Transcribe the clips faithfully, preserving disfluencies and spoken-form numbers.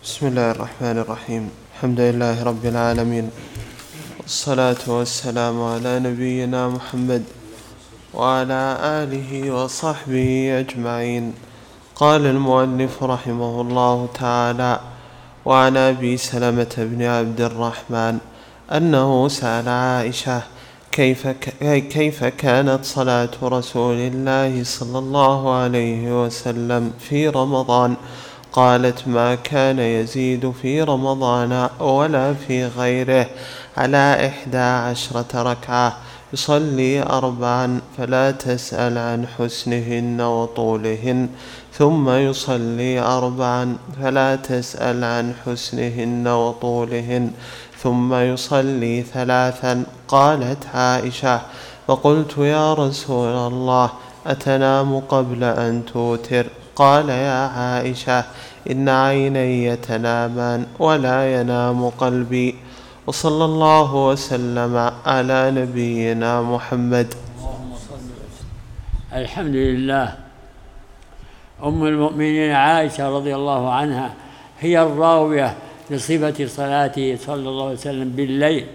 بسم الله الرحمن الرحيم. الحمد لله رب العالمين، والصلاة والسلام على نبينا محمد وعلى آله وصحبه أجمعين. قال المؤلف رحمه الله تعالى: وعن أبي سلمة بن عبد الرحمن أنه سأل عائشة كيف, كيف كانت صلاة رسول الله صلى الله عليه وسلم في رمضان؟ قالت: ما كان يزيد في رمضان ولا في غيره على إحدى عشرة ركعة، يصلي أربعا فلا تسأل عن حسنهن وطولهن، ثم يصلي أربعا فلا تسأل عن حسنهن وطولهن، ثم يصلي ثلاثا. قالت عائشة: فقلت: يا رسول الله، أتنام قبل أن توتر؟ قال: يا عائشة، إن عيني تنامان ولا ينام قلبي. وصلى الله وسلم على نبينا محمد. الحمد لله. أم المؤمنين عائشة رضي الله عنها هي الراوية لصفة صلاته صلى الله عليه وسلم بالليل،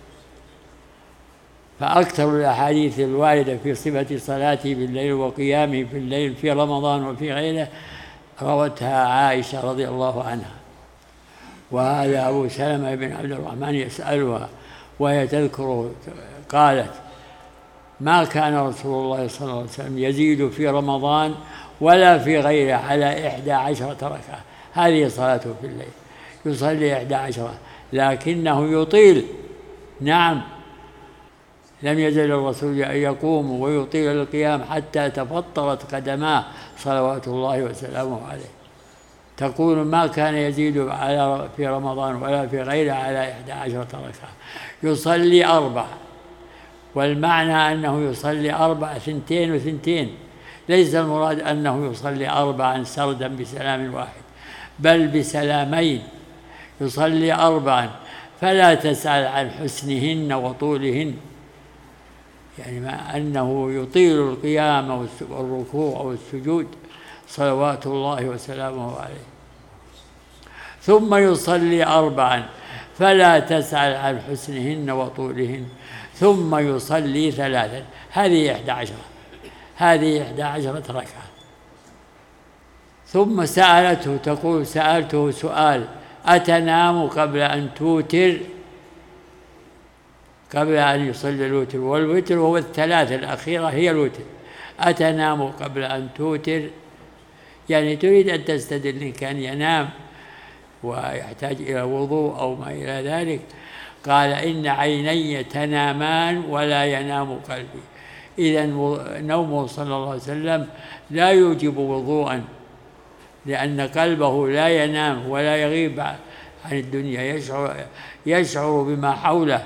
فأكثر الأحاديث الواردة في صفة صلاته بالليل وقيامه في الليل في رمضان وفي غيره روتها عائشة رضي الله عنها. وهذا أبو سلمة بن عبد الرحمن يسألها وهي تذكره، قالت: ما كان رسول الله صلى الله عليه وسلم يزيد في رمضان ولا في غيره على إحدى عشرة ركعة. هذه صلاته في الليل، يصلي إحدى عشرة، لكنه يطيل. نعم، لم يزل الرسول يقوم ويطيل القيام حتى تفطرت قدماه صلوات الله وسلامه عليه. تقول: ما كان يزيد على في رمضان ولا في غيره على إحدى عشرة ركعة، يصلي أربع. والمعنى أنه يصلي أربع ثنتين وثنتين، ليس المراد أنه يصلي أربعا سردا بسلام واحد، بل بسلامين. يصلي أربعا فلا تسأل عن حسنهن وطولهن، يعني ما أنه يطيل القيام والركوع والسجود صلوات الله وسلامه عليه. ثم يصلي أربعا فلا تسأل عن حسنهن وطولهن، ثم يصلي ثلاثا. هذه إحدى عشرة هذه إحدى عشرة ركعة. ثم سألته، تقول: سألته سؤال: أتنام قبل أن توتر؟ قبل أن يصلي الوتر، والوتر هو الثلاث الأخيرة هي الوتر. أتنام قبل أن توتر؟ يعني تريد أن تستدل إن كان ينام ويحتاج إلى وضوء أو ما إلى ذلك. قال: إن عيني تنامان ولا ينام قلبي. إذن نومه صلى الله عليه وسلم لا يوجب وضوءا، لأن قلبه لا ينام ولا يغيب عن الدنيا، يشعر, يشعر بما حوله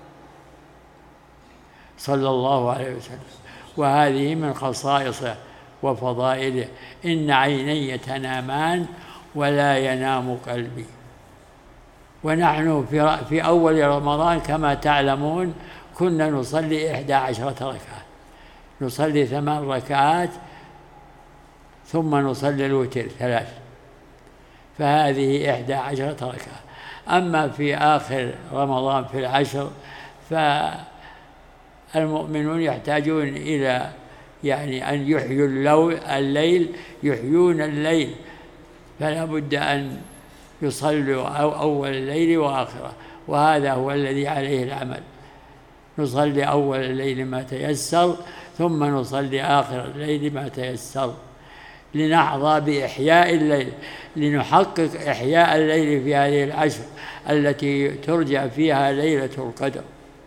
صلى الله عليه وسلم. وهذه من خصائصه وفضائله: إن عيني تنامان ولا ينام قلبي. ونحن في أول رمضان كما تعلمون كنا نصلي إحدى عشرة ركعة، نصلي ثمان ركعات ثم نصلي الوتر ثلاث، فهذه إحدى عشرة ركعة. أما في آخر رمضان في العشر فالمؤمنون يحتاجون إلى يعني أن يحيوا الليل، يحيون الليل، فلا بد أن يصلوا أول الليل وآخره، وهذا هو الذي عليه العمل. نصلي أول الليل ما تيسر، ثم نصلي آخر الليل ما تيسر، لنحظى بإحياء الليل، لنحقق إحياء الليل في هذه العشر التي ترجع فيها ليلة القدر.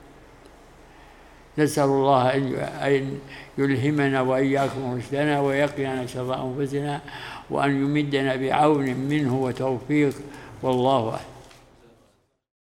نسأل الله أن يلهمنا وإياكم رشدنا، ويقينا شر أنفسنا، وأن يمدنا بعون منه وتوفيق، والله أعلم.